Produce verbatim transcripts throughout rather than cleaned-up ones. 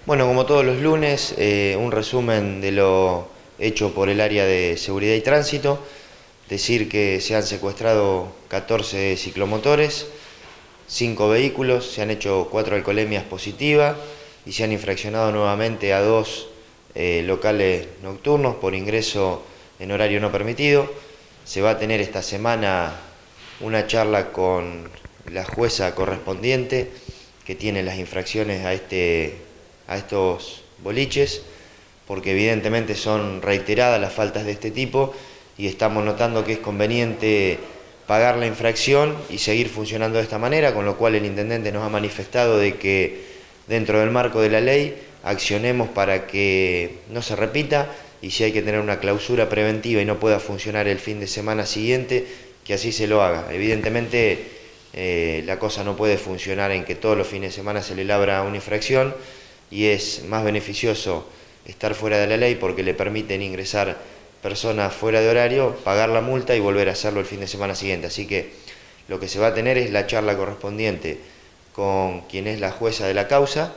Bueno, como todos los lunes, eh, un resumen de lo hecho por el área de seguridad y tránsito. Decir que se han secuestrado catorce ciclomotores, cinco vehículos, se han hecho cuatro alcoholemias positivas y se han infraccionado nuevamente a dos eh, locales nocturnos por ingreso en horario no permitido. Se va a tener esta semana una charla con la jueza correspondiente que tiene las infracciones a, este, a estos boliches, porque evidentemente son reiteradas las faltas de este tipo y estamos notando que es conveniente pagar la infracción y seguir funcionando de esta manera, con lo cual el intendente nos ha manifestado de que dentro del marco de la ley accionemos para que no se repita, y si hay que tener una clausura preventiva y no pueda funcionar el fin de semana siguiente, que así se lo haga. Evidentemente eh, la cosa no puede funcionar en que todos los fines de semana se le labra una infracción, y es más beneficioso estar fuera de la ley porque le permiten ingresar personas fuera de horario, pagar la multa y volver a hacerlo el fin de semana siguiente. Así que lo que se va a tener es la charla correspondiente con quien es la jueza de la causa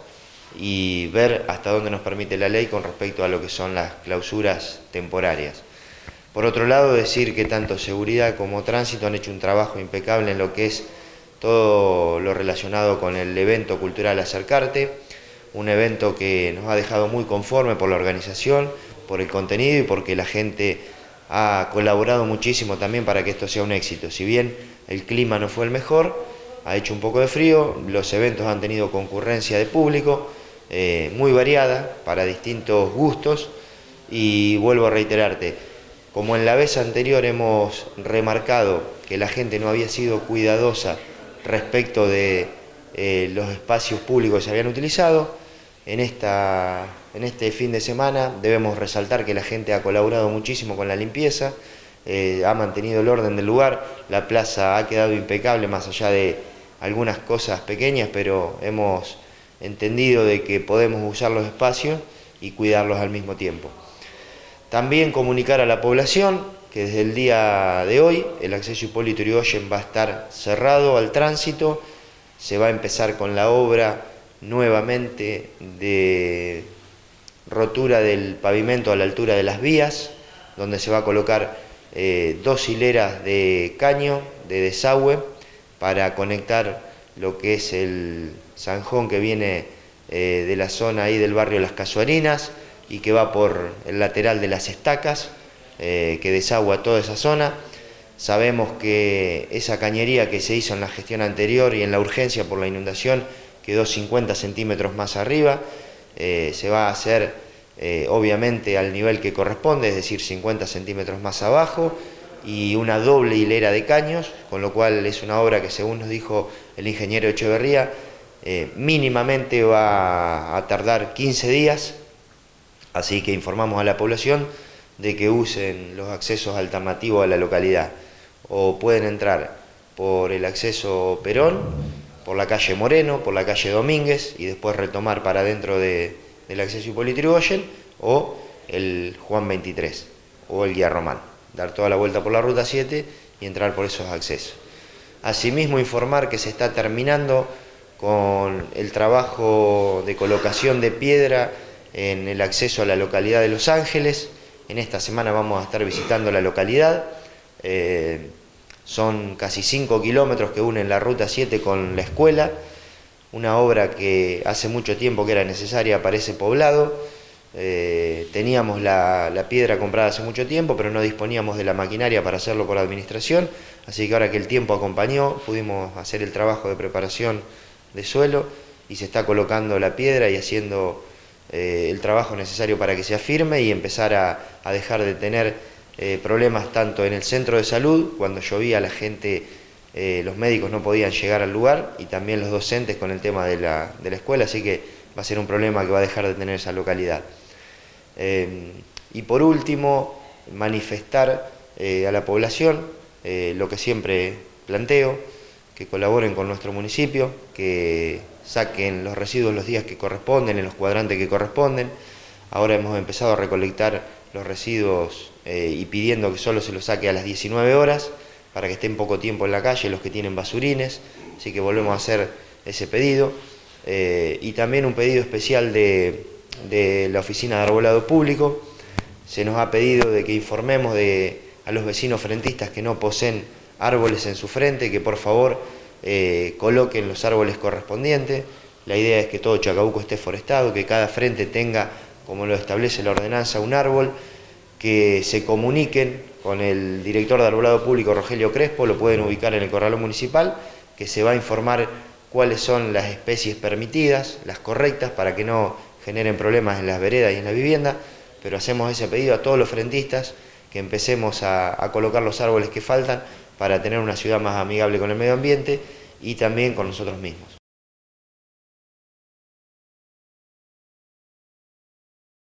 y ver hasta dónde nos permite la ley con respecto a lo que son las clausuras temporarias. Por otro lado, decir que tanto seguridad como tránsito han hecho un trabajo impecable en lo que es todo lo relacionado con el evento cultural Acercarte, un evento que nos ha dejado muy conforme por la organización, por el contenido y porque la gente ha colaborado muchísimo también para que esto sea un éxito. Si bien el clima no fue el mejor, ha hecho un poco de frío, los eventos han tenido concurrencia de público, eh, muy variada, para distintos gustos, y vuelvo a reiterarte, como en la vez anterior hemos remarcado que la gente no había sido cuidadosa respecto de eh, los espacios públicos que se habían utilizado, en, esta, en este fin de semana debemos resaltar que la gente ha colaborado muchísimo con la limpieza, eh, ha mantenido el orden del lugar, la plaza ha quedado impecable más allá de algunas cosas pequeñas, pero hemos entendido de que podemos usar los espacios y cuidarlos al mismo tiempo. También comunicar a la población que desde el día de hoy el acceso Hipólito Yrigoyen va a estar cerrado al tránsito, se va a empezar con la obra nuevamente de rotura del pavimento a la altura de las vías, donde se va a colocar eh, dos hileras de caño de desagüe para conectar lo que es el zanjón que viene eh, de la zona ahí del barrio Las Casuarinas y que va por el lateral de las estacas, eh, que desagua toda esa zona. Sabemos que esa cañería que se hizo en la gestión anterior y en la urgencia por la inundación quedó cincuenta centímetros más arriba, eh, se va a hacer eh, obviamente al nivel que corresponde, es decir, cincuenta centímetros más abajo, y una doble hilera de caños, con lo cual es una obra que, según nos dijo el ingeniero Echeverría, eh, mínimamente va a tardar quince días, así que informamos a la población de que usen los accesos alternativos a la localidad, o pueden entrar por el acceso Perón, por la calle Moreno, por la calle Domínguez y después retomar para dentro de, del acceso Hipólito Yrigoyen, o el Juan veintitrés o el Guía Román, dar toda la vuelta por la ruta siete y entrar por esos accesos. Asimismo, informar que se está terminando con el trabajo de colocación de piedra en el acceso a la localidad de Los Ángeles. En esta semana vamos a estar visitando la localidad. Eh, Son casi cinco kilómetros que unen la ruta siete con la escuela, una obra que hace mucho tiempo que era necesaria para ese poblado. Eh, teníamos la, la piedra comprada hace mucho tiempo, pero no disponíamos de la maquinaria para hacerlo por administración, así que ahora que el tiempo acompañó, pudimos hacer el trabajo de preparación de suelo y se está colocando la piedra y haciendo eh, el trabajo necesario para que sea firme y empezar a, a dejar de tener Eh, problemas tanto en el centro de salud, cuando llovía la gente, eh, los médicos no podían llegar al lugar, y también los docentes con el tema de la, de la escuela, así que va a ser un problema que va a dejar de tener esa localidad. Eh, y por último, manifestar eh, a la población eh, lo que siempre planteo, que colaboren con nuestro municipio, que saquen los residuos los días que corresponden, en los cuadrantes que corresponden. Ahora hemos empezado a recolectar los residuos eh, y pidiendo que solo se los saque a las diecinueve horas para que estén poco tiempo en la calle los que tienen basurines, así que volvemos a hacer ese pedido. eh, y también un pedido especial de, de la Oficina de Arbolado Público. Se nos ha pedido de que informemos de, a los vecinos frentistas que no poseen árboles en su frente, que por favor eh, coloquen los árboles correspondientes. La idea es que todo Chacabuco esté forestado, que cada frente tenga, como lo establece la ordenanza, un árbol, que se comuniquen con el director de Arbolado Público, Rogelio Crespo, lo pueden ubicar en el corralón municipal, que se va a informar cuáles son las especies permitidas, las correctas, para que no generen problemas en las veredas y en la vivienda, pero hacemos ese pedido a todos los frentistas, que empecemos a, a colocar los árboles que faltan para tener una ciudad más amigable con el medio ambiente y también con nosotros mismos.